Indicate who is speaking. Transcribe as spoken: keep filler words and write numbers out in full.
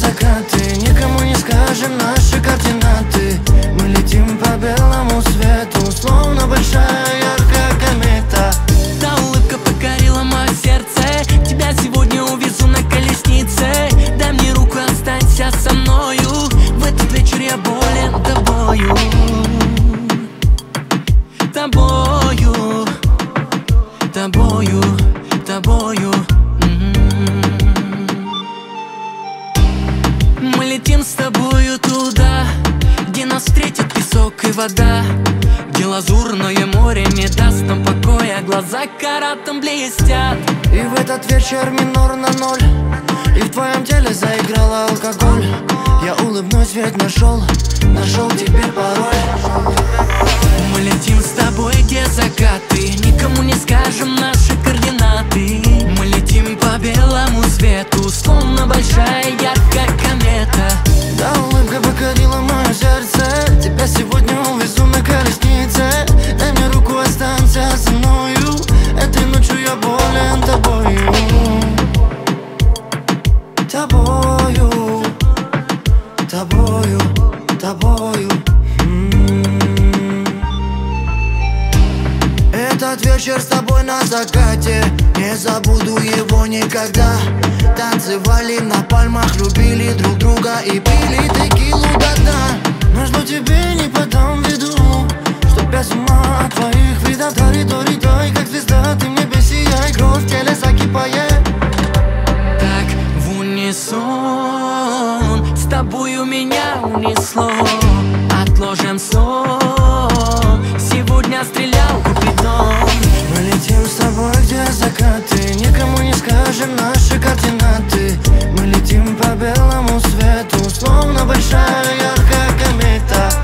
Speaker 1: закаты, никому не скажем наши координаты. Мы летим по белому свету, словно большая яркая комета.
Speaker 2: Та улыбка покорила мое сердце, тебя сегодня увезу на колеснице. Дай мне руку, останься со мною, в этот вечер я болен тобою. Тобою, тобою, тобою. Мы летим с тобою туда, где нас встретит песок и вода, где лазурное море не даст нам покоя, глаза каратом блестят.
Speaker 1: И в этот вечер минор на ноль, и в твоем теле заиграл алкоголь. Я улыбнусь, ведь нашел, нашел теперь пароль.
Speaker 2: Мы летим с тобой, где закаты, никому не скажем наши координаты. Мы летим по белому свету, словно большая яркая комета.
Speaker 1: Да, улыбка покорила мое сердце, тебя сегодня увезу на колеснице. Дай мне руку, останься со мною, этой ночью я болен тобою. Тобою, тобою, тобою. Этот вечер с тобой на закате, не забуду его никогда. Танцевали на пальмах, любили друг друга и пили текилу до дна. Но что тебе не подам виду, что без ума от твоих видов. Дори-дори-дай, как звезда, ты в небе сияй, кровь в теле закипает.
Speaker 2: Так в унисон с тобою меня унесло. Отложим сон, сегодня стрелял Купидон.
Speaker 1: Мы летим с тобой, где закаты, никому не скажем наши координаты. Мы летим по белому свету, словно большая яркая комета.